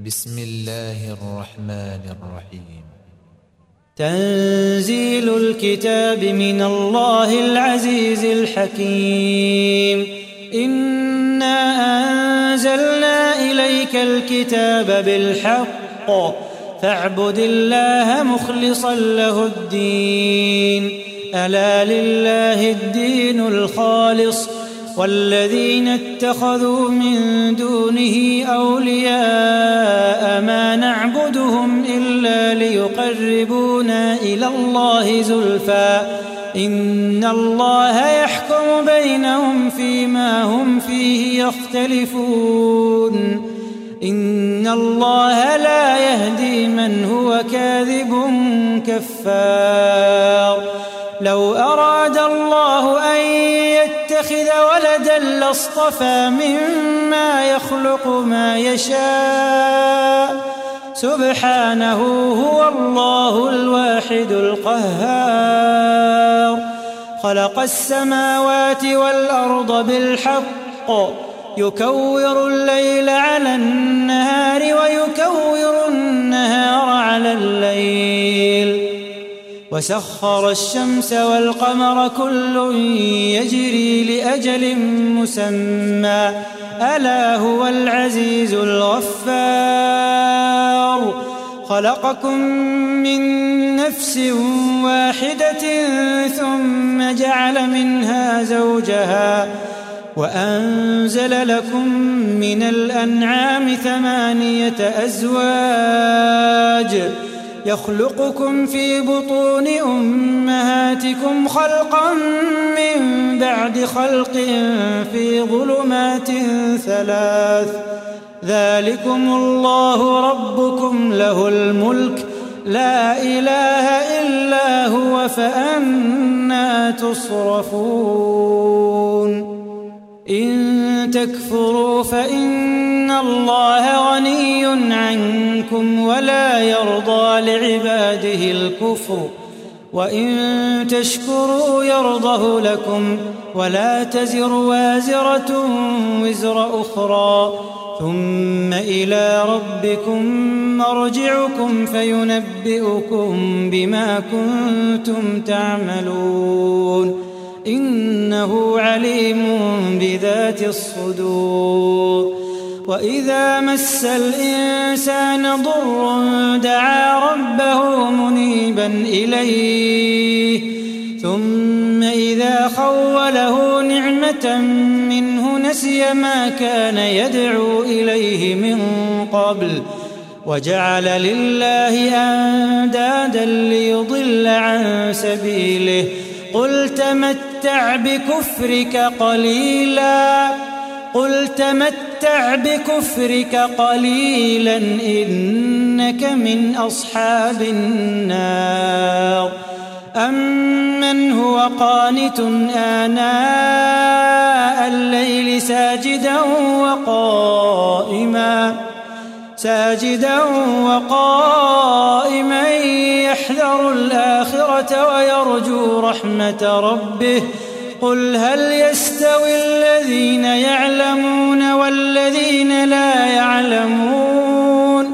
بسم الله الرحمن الرحيم. تنزيل الكتاب من الله العزيز الحكيم. إنا أنزلنا إليك الكتاب بالحق فاعبد الله مخلصا له الدين. ألا لله الدين الخالص والذين اتخذوا من دونه أولياء ما نعبدهم إلا ليقربونا إلى الله زلفى إن الله يحكم بينهم فيما هم فيه يختلفون. إن الله لا يهدي من هو كاذب كفار. لو أراد الله أن يتخذ ولدا لاصطفى مما يخلق ما يشاء سبحانه هو الله الواحد القهار. خلق السماوات والأرض بالحق يكور الليل على النهار ويكور النهار على الليل وسخر الشمس والقمر كل يجري لأجل مسمى ألا هو العزيز الغفار. خلقكم من نفس واحدة ثم جعل منها زوجها وأنزل لكم من الأنعام 8 أزواج يخلقكم في بطون أمهاتكم خلقا من بعد خلق في ظلمات 3 ذلكم الله ربكم له الملك لا إله إلا هو فأنى تصرفون. إن تكفروا فإن الله غني عنكم ولا يرضى لعباده الكفر وإن تشكروا يرضه لكم ولا تزر وازرة وزر أخرى ثم إلى ربكم مرجعكم فينبئكم بما كنتم تعملون إنه عليم بذات الصدور. وإذا مس الإنسان ضر دعا ربه منيبا إليه ثم إذا خوله نعمة منه نسي ما كان يدعو إليه من قبل وجعل لله أندادا ليضل عن سبيله قل تمتع بكفرك قليلا إنك من أصحاب النار. أمن هو قانت آناء الليل ساجدا وقائما يحذر الآخرة ويرجو رحمة ربه قل هل يستوي الذين يعلمون والذين لا يعلمون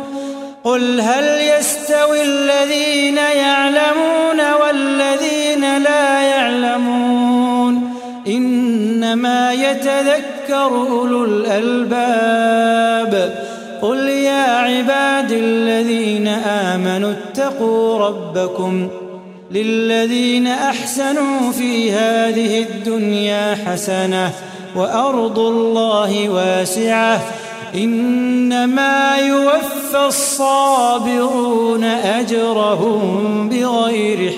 إنما يتذكر أولو الألباب. قل يا عبادي الذين آمنوا اتقوا ربكم للذين أحسنوا في هذه الدنيا حسنة وأرض الله واسعة إنما يوفى الصابرون أجرهم بغير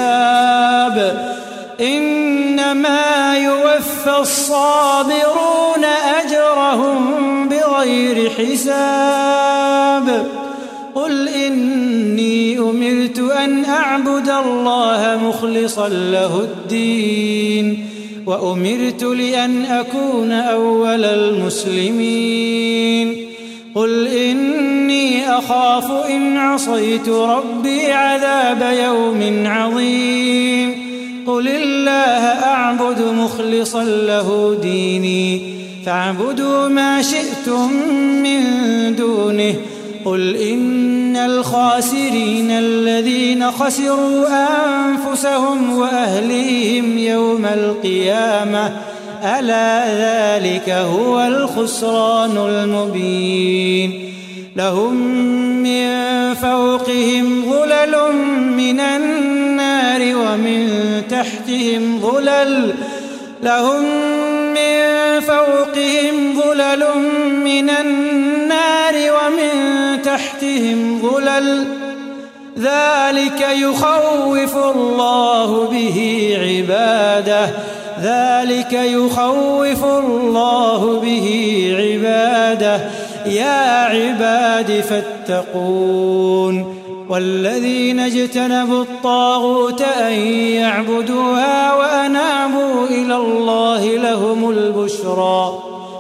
حساب. قل إني أمرت أن أعبد الله مخلصا له الدين وأمرت لأن أكون أول المسلمين. قل إني أخاف إن عصيت ربي عذاب يوم عظيم. قل الله أعبد مخلصا له ديني فاعبدوا ما شئتم من دونه قل إن الخاسرين الذين خسروا أنفسهم وأهليهم يوم القيامة ألا ذلك هو الخسران المبين لهم من فوقهم ظلل من النار ومن تحتهم ظلل لهم من فوقهم ظلل من النار ومن تحتهم ظلل ذلك يخوف الله به عباده ذلك يخوف الله به عباده يا عباد فاتقون والذين اجتنبوا الطاغوت أن يعبدوها وأنابوا إلى الله لهم البشرى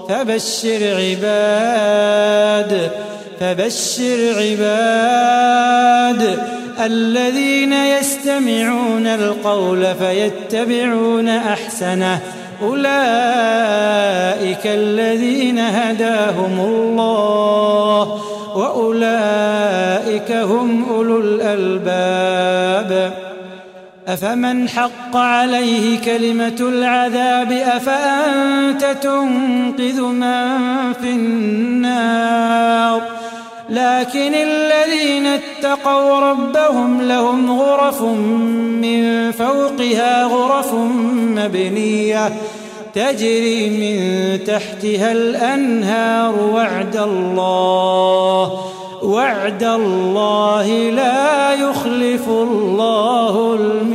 فبشر عباد الذين يستمعون القول فيتبعون أحسنه أولئك الذين هداهم الله وأولئك هم أولو الألباب أفمن حق عليه كلمة العذاب أفأنت تنقذ من في النار لكن الذين اتقوا ربهم لهم غرف من فوقها غرف مبنية تجري من تحتها الأنهار وعد الله لا يخلف الله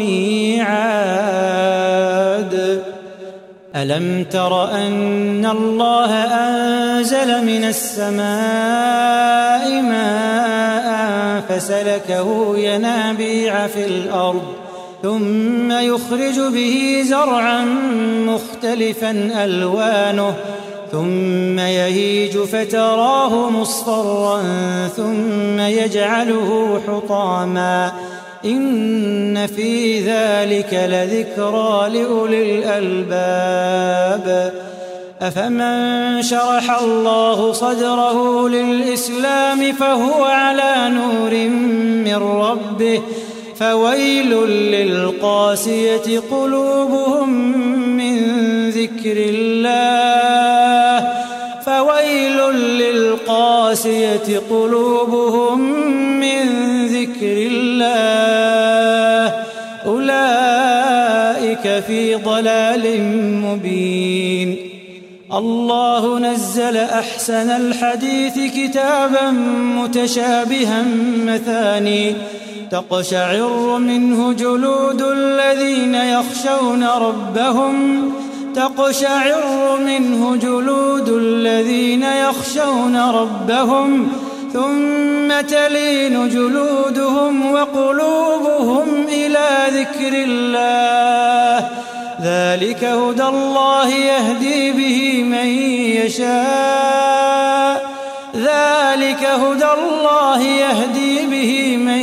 الميعاد ألم تر أن الله أنزل من السماء ماء فسلكه ينابيع في الأرض ثم يخرج به زرعا مختلفا ألوانه ثم يهيج فتراه مصفرا ثم يجعله حطاما إن في ذلك لذكرى لأولي الألباب أفمن شرح الله صدره للإسلام فهو على نور من ربه فويل للقاسية قلوبهم من ذكر الله أولئك في ضلال مبين الله نزل أحسن الحديث كتابا متشابها مثاني تقشعر منه جلود الذين يخشون ربهم ثم تلين جلودهم وقلوبهم إلى ذكر الله ذلك هدى الله يهدي به من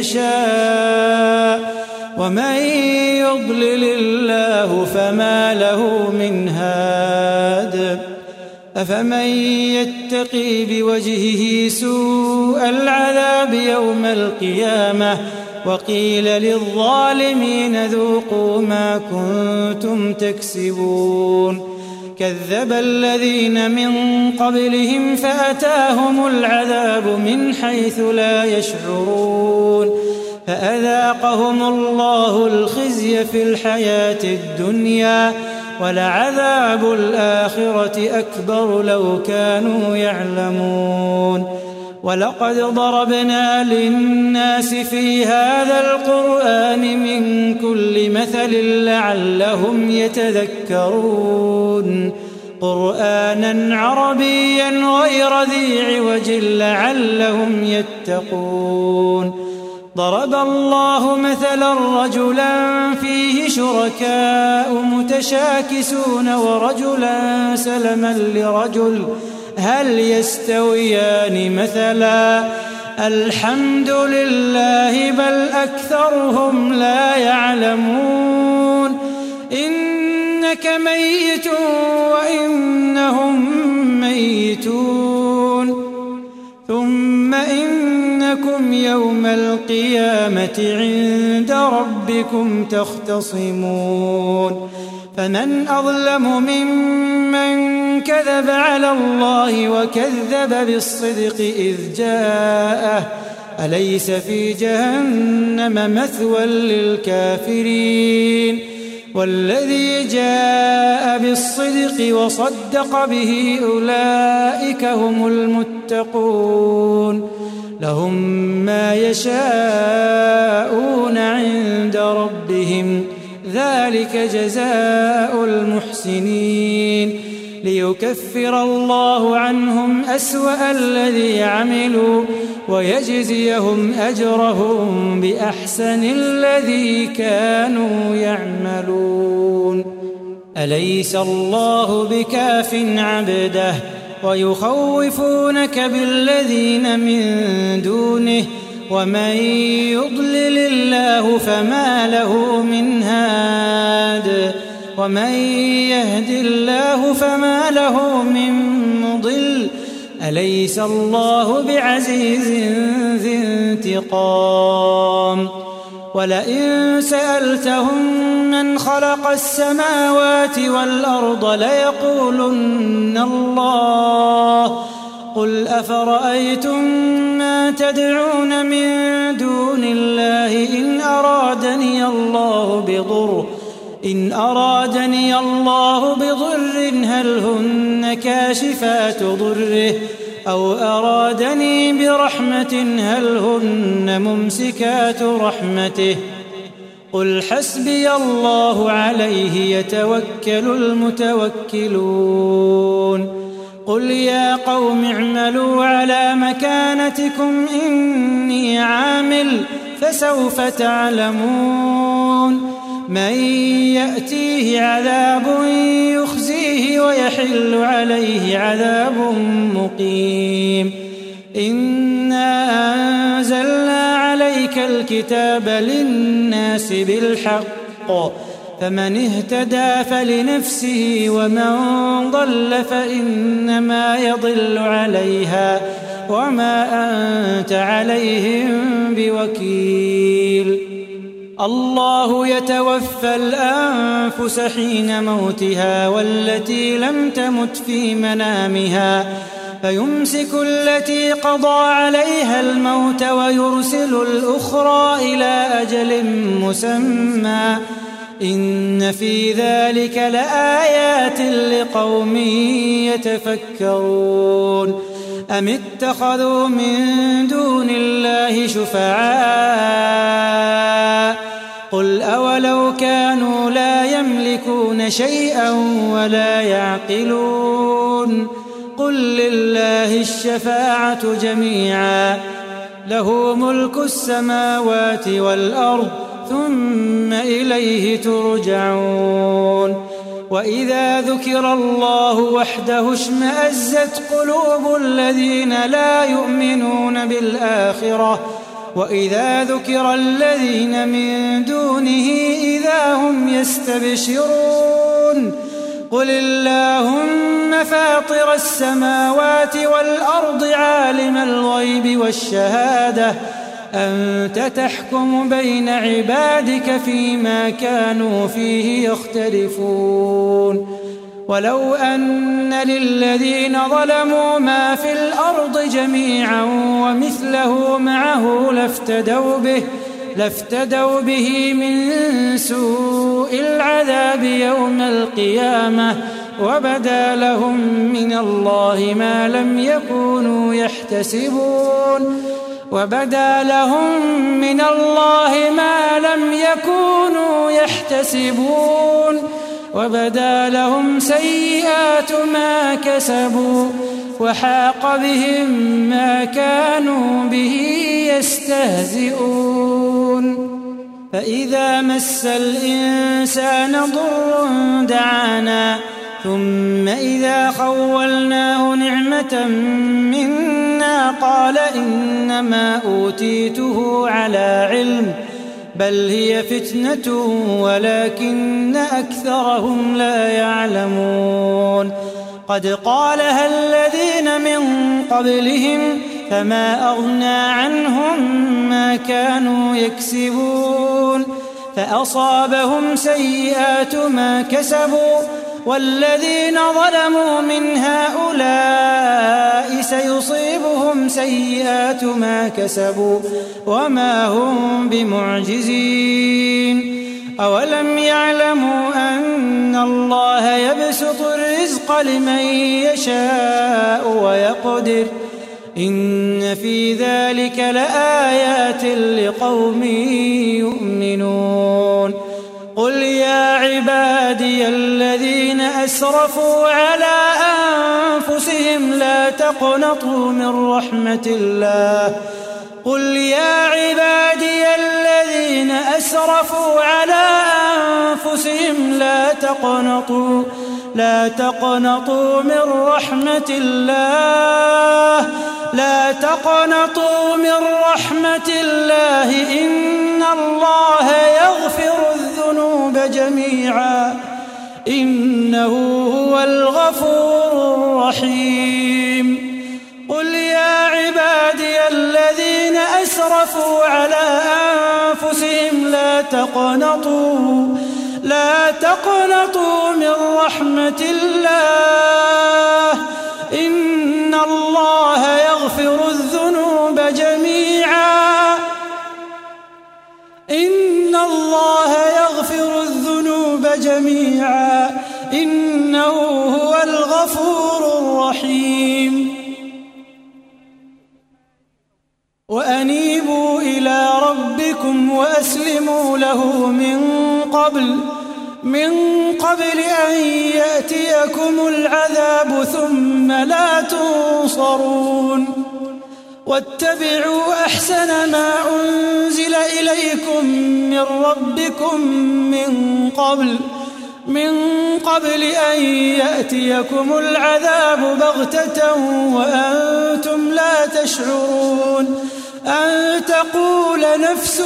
يشاء ومن يضلل الله فما له من هاد أفمن يتقي بوجهه سوء العذاب يوم القيامة وقيل للظالمين ذوقوا ما كنتم تكسبون كذب الذين من قبلهم فأتاهم العذاب من حيث لا يشعرون فأذاقهم الله الخزي في الحياة الدنيا ولعذاب الآخرة أكبر لو كانوا يعلمون ولقد ضربنا للناس في هذا القرآن من كل مثل لعلهم يتذكرون قرآنا عربيا غير ذي عوج لعلهم يتقون ضرب الله مثلا رجلا فيه شركاء متشاكسون ورجلا سلما لرجل هل يستويان مثلا الحمد لله بل أكثرهم لا يعلمون إنك ميت وإنهم ميتون ثم إنكم يوم القيامة عند ربكم تختصمون فمن أظلم ممن كذب على الله وكذب بالصدق إذ جاءه أليس في جهنم مثوى للكافرين والذي جاء بالصدق وصدق به أولئك هم المتقون لهم ما يشاءون عند ربهم ذلك جزاء المحسنين ليكفر الله عنهم أسوأ الذي عملوا ويجزيهم أجرهم بأحسن الذي كانوا يعملون أليس الله بكاف عبده ويخوفونك بالذين من دونه ومن يضلل الله فما له من هاد ومن يهد الله فما له من مضل أليس الله بعزيز ذي انتقام ولئن سألتهم من خلق السماوات والأرض ليقولن الله قل أفرأيتم ما تدعون من دون الله إن أرادني الله بضر هل هن كاشفات ضره أو أرادني برحمة هل هن ممسكات رحمته قل حسبي الله عليه يتوكل المتوكلون قل يا قوم اعملوا على مكانتكم إني عامل فسوف تعلمون من يأتيه عذاب يخزيه ويحل عليه عذاب مقيم إنا أنزلنا عليك الكتاب للناس بالحق فمن اهتدى فلنفسه ومن ضل فإنما يضل عليها وما أنت عليهم بوكيل الله يتوفى الأنفس حين موتها والتي لم تمت في منامها فيمسك التي قضى عليها الموت ويرسل الأخرى إلى أجل مسمى إن في ذلك لآيات لقوم يتفكرون أم اتخذوا من دون الله شفعاء قل أولو كانوا لا يملكون شيئا ولا يعقلون قل لله الشفاعة جميعا له ملك السماوات والأرض ثم إليه ترجعون وإذا ذكر الله وحده اشمأزت قلوب الذين لا يؤمنون بالآخرة وإذا ذكر الذين من دونه إذا هم يستبشرون قل اللهم فاطر السماوات والأرض عالم الغيب والشهادة أنت تحكم بين عبادك فيما كانوا فيه يختلفون ولو أن للذين ظلموا ما في الأرض جميعا ومثله معه لافتدوا به من سوء العذاب يوم القيامة وبدا لهم من الله ما لم يكونوا يحتسبون وبدا لهم سيئات ما كسبوا وحاق بهم ما كانوا به يستهزئون فإذا مس الإنسان ضر دعانا ثم إذا خولناه نعمة منا قال إنما أوتيته على علم بل هي فتنة ولكن أكثرهم لا يعلمون قد قالها الذين من قبلهم فما أغنى عنهم ما كانوا يكسبون فأصابهم سيئات ما كسبوا والذين ظلموا من هؤلاء سيصيبهم سيئات ما كسبوا وما هم بمعجزين أولم يعلموا أن الله يبسط الرزق لمن يشاء ويقدر إن في ذلك لآيات لقوم يؤمنون قل يا عبادي الذين أسرفوا على أنفسهم لا تقنطوا من رحمة الله قل يا عبادي الذين أسرفوا على أنفسهم لا تقنطوا من رحمة الله إن الله يغفر الذنوب جميعا إنه هو الغفور الرحيم قل يا عبادي الذين أسرفوا على أنفسهم لا تقنطوا من رحمة الله إن الله يغفر الذنوب جميعا إنه هو الغفور الرحيم وأنيبوا إلى ربكم وأسلموا له من قبل أن يأتيكم العذاب ثم لا تنصرون واتبعوا أحسن ما أنزل إليكم من ربكم من قبل أن يأتيكم العذاب بغتة وأنتم لا تشعرون أن تقول نفس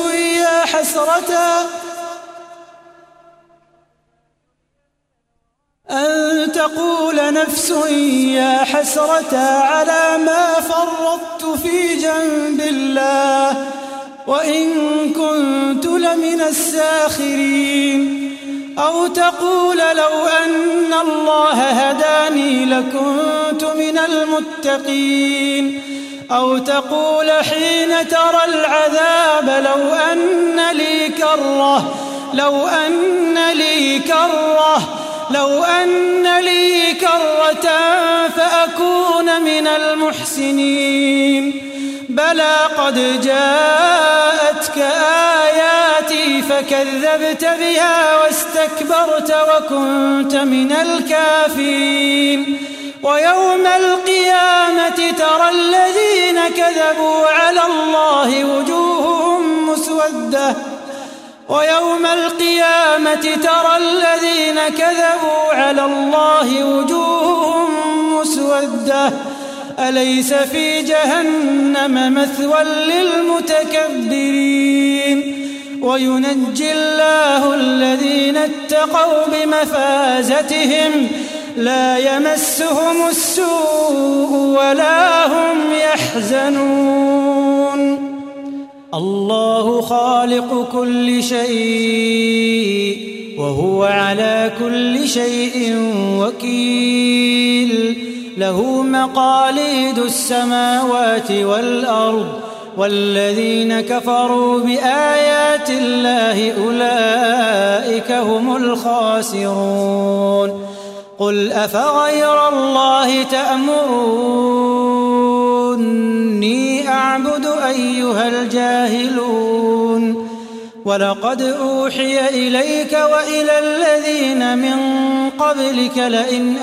يا حسرة على ما فرطت في جنب الله وإن كنت لمن الساخرين أو تقول لو أن الله هداني لكنت من المتقين أو تقول حين ترى العذاب لو أن لي كرة فأكون من المحسنين بلى قد جاءتك آياتي فكذبت بها واستكبرت وكنت من الكافرين ويوم القيامة ترى الذين كذبوا على الله وجوههم مسودة أليس في جهنم مثوى للمتكبرين وينجي الله الذين اتقوا بمفازتهم لا يمسهم السوء ولا هم يحزنون الله خالق كل شيء وهو على كل شيء وكيل له مقاليد السماوات والأرض والذين كفروا بآيات الله أولئك هم الخاسرون قل أفغير الله تأمروني أعبد أيها الجاهلون ولقد أوحي إليك وإلى الذين من قبلك لئن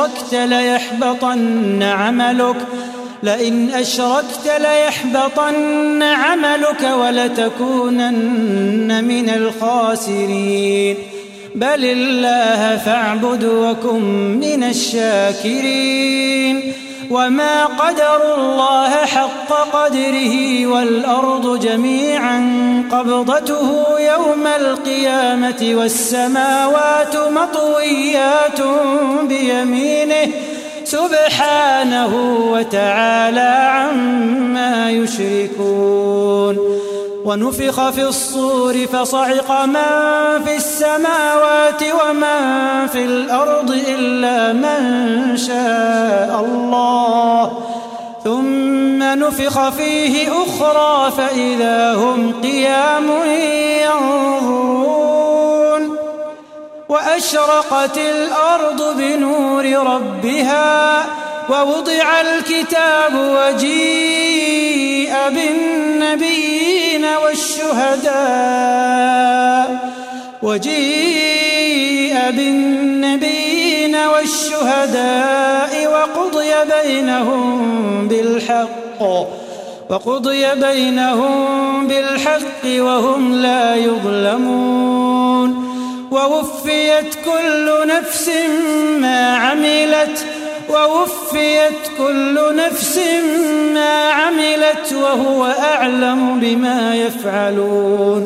أشركت ليحبطن عملك ولتكونن من الخاسرين بل الله فاعبد وكن من الشاكرين وما قدروا الله حق قدره والأرض جميعا قبضته يوم القيامة والسماوات مطويات بيمينه سبحانه وتعالى عما يشركون. ونفخ في الصور فصعق من في السماوات ومن في الأرض إلا من شاء الله، ثم نفخ فيه أخرى فإذا هم قيام ينظرون. وأشرقت الأرض بنور ربها ووضع الكتاب وجيء بالنبيين والشهداء وقضي بينهم بالحق وهم لا يظلمون. ووفيت كل نفس ما عملت وهو أعلم بما يفعلون.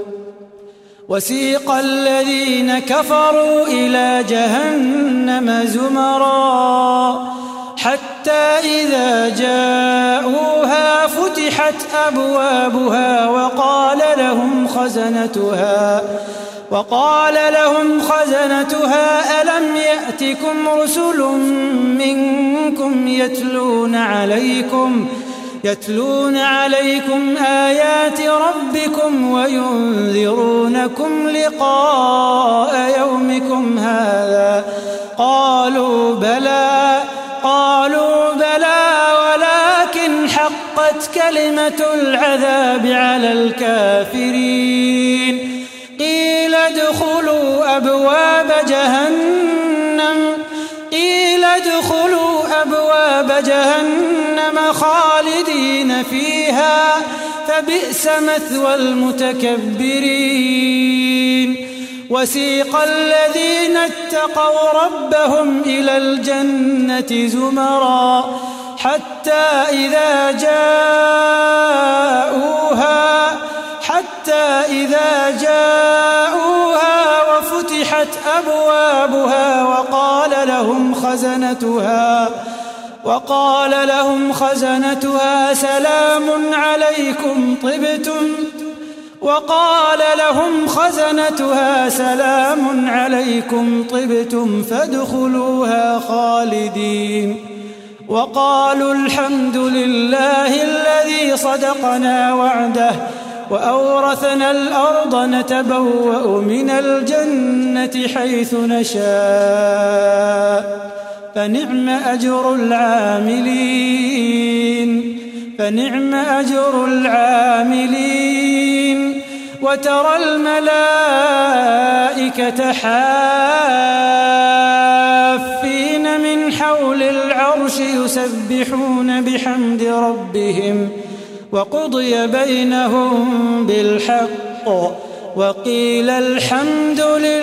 وسيق الذين كفروا إلى جهنم زمرا حتى إذا جاءوها فتحت أبوابها وقال لهم خزنتها ألم يأتكم رسل منكم يتلون عليكم آيات ربكم وينذرونكم لقاء يومكم هذا؟ قالوا بلى ولكن حقت كلمة العذاب على الكافرين. قيل ادخلوا أبواب جهنم خالدين فيها فبئس مثوى المتكبرين. وسيق الذين اتقوا ربهم إلى الجنة زمرا حتى إذا جاءوها وفتحت أبوابها وقال لهم خزنتها سلام عليكم طبتم فادخلوها خالدين. وقالوا الحمد لله الذي صدقنا وعده وأورثنا الأرض نتبوأ من الجنة حيث نشاء فنعم أجر العاملين. وترى الملائكة حافين من حول العرش يسبحون بحمد ربهم وقضي بينهم بالحق وقيل الحمد لله